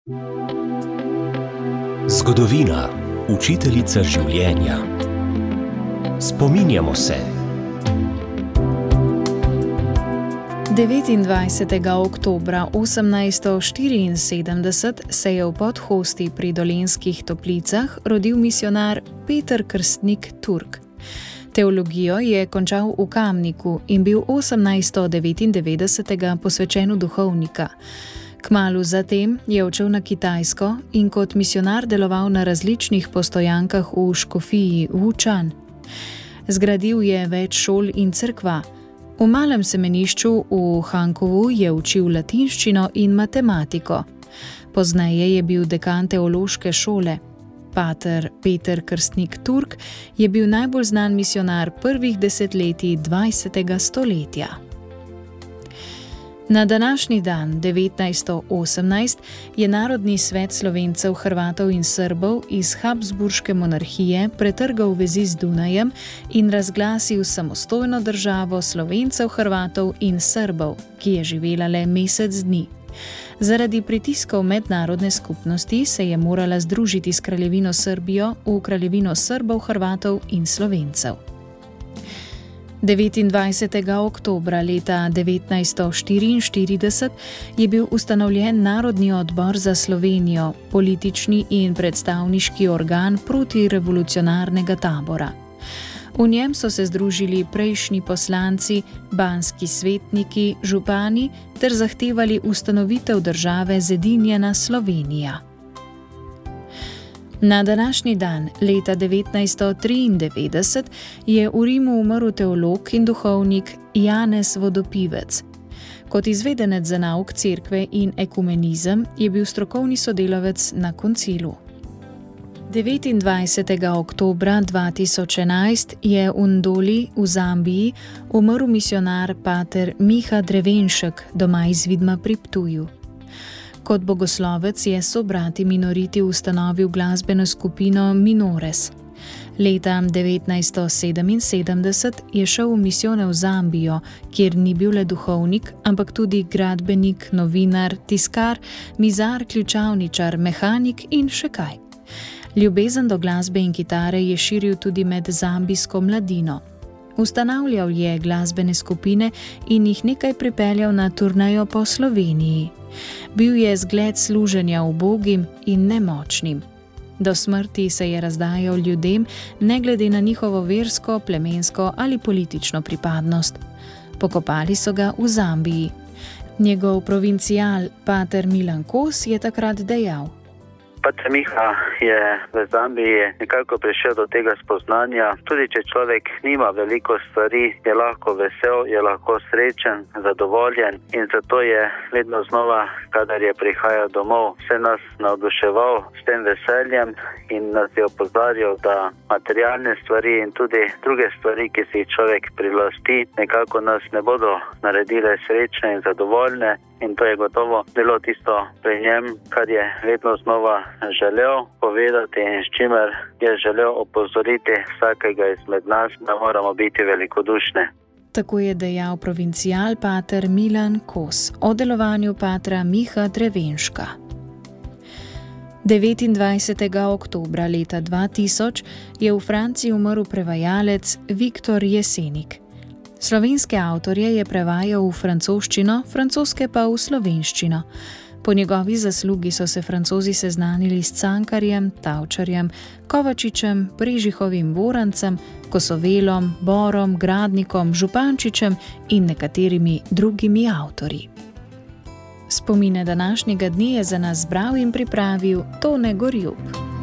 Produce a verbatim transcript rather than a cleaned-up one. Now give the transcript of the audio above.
Zgodovina, učiteljica življenja. Spominjamo se. devetindvajsetega oktobra osemnajststo štiriinsedemdeset se je v Podhosti pri Dolenjskih Toplicah rodil misijonar Peter Krstnik Turk. Teologijo je končal v Kamniku in bil osemnajststo devetindevetdesetega posvečen v duhovnika. Kmalu zatem je odšel na Kitajsko in kot misijonar deloval na različnih postojankah v škofiji Wučan. Zgradil je več šol in cerkva. V malem semenišču v Hankovu je učil latinščino in matematiko. Pozneje je bil dekan teološke šole. Pater Peter Krstnik Turk je bil najbolj znan misijonar prvih desetletij dvajsetega stoletja. Na današnji dan, devetnajststo osemnajst, je Narodni svet Slovencev, Hrvatov in Srbov iz Habsburške monarhije pretrgal vezi z Dunajem in razglasil samostojno državo Slovencev, Hrvatov in Srbov, ki je živela le mesec dni. Zaradi pritiskov mednarodne skupnosti se je morala združiti s kraljevino Srbijo v kraljevino Srbov, Hrvatov in Slovencev. devetindvajsetega oktobra leta devetnajststo štiriinštirideset je bil ustanovljen Narodni odbor za Slovenijo, politični in predstavniški organ protirevolucionarnega tabora. V njem so se združili prejšnji poslanci, banski svetniki, župani ter zahtevali ustanovitev države Zedinjena Slovenija. Na današnji dan, leta devetnajststo triindevetdeset, je v Rimu umrl teolog in duhovnik Janez Vodopivec. Kot izvedenec za nauk cerkve in ekumenizem je bil strokovni sodelavec na koncilu. devetindvajsetega oktobra dva tisoč enajst je v Ndoli v Zambiji umrl misijonar pater Miha Drevenšek, doma iz Vidma pri Ptuju. Kot bogoslovec je s sobrati minoriti ustanovil glasbeno skupino Minores. Leta devetnajststo sedeminsedemdeset je šel v misijone v Zambijo, kjer ni bil le duhovnik, ampak tudi gradbenik, novinar, tiskar, mizar, ključavničar, mehanik in še kaj. Ljubezen do glasbe in kitare je širil tudi med zambijsko mladino. Ustanavljal je glasbene skupine in jih nekaj pripeljal na turnejo po Sloveniji. Bil je zgled služenja ubogim in nemočnim. Do smrti se je razdajal ljudem, ne glede na njihovo versko, plemensko ali politično pripadnost. Pokopali so ga v Zambiji. Njegov provincial, pater Milan Kos, je takrat dejal: Pater Miha je v Zambiji nekako prišel do tega spoznanja. Tudi če človek nima veliko stvari, je lahko vesel, je lahko srečen, zadovoljen in zato je vedno znova, kadar je prihajal domov, vse nas navduševal s tem veseljem in nas je opozarjal, da materialne stvari in tudi druge stvari, ki si jih človek prilasti, nekako nas ne bodo naredile srečne in zadovoljne. In to je gotovo bilo tisto pri njem, kar je vedno znova želel povedati in s čimer je želel opozoriti vsakega izmed nas, da moramo biti velikodušni. Tako je dejal provincial pater Milan Kos o delovanju patra Miha Drevenška. devetindvajsetega oktobra leta dva tisoč je v Franciji umrl prevajalec Viktor Jesenik. Slovenske avtorje je prevajal v francoščino, francoske pa v slovenščino. Po njegovi zaslugi so se Francozi seznanili s Cankarjem, Tavčarjem, Kovačičem, Prežihovim Vorancem, Kosovelom, Borom, Gradnikom, Župančičem in nekaterimi drugimi avtorji. Spomine današnjega dne je za nas zbral in pripravil Tone Gorjup.